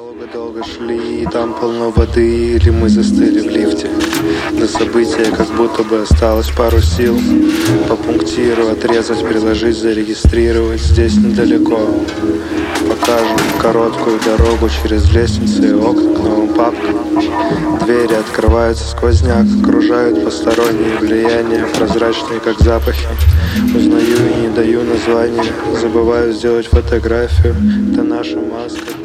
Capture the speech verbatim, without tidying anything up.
Долго-долго шли, и там полно воды, или мы застыли в лифте. До события как будто бы осталось пару сил. По пунктиру отрезать, приложить, зарегистрировать. Здесь недалеко. Покажем короткую дорогу через лестницы и окна к новым папкам. Двери открываются, сквозняк, окружают посторонние влияния, прозрачные как запахи. Узнаю и не даю названия, забываю сделать фотографию. Это наша маска.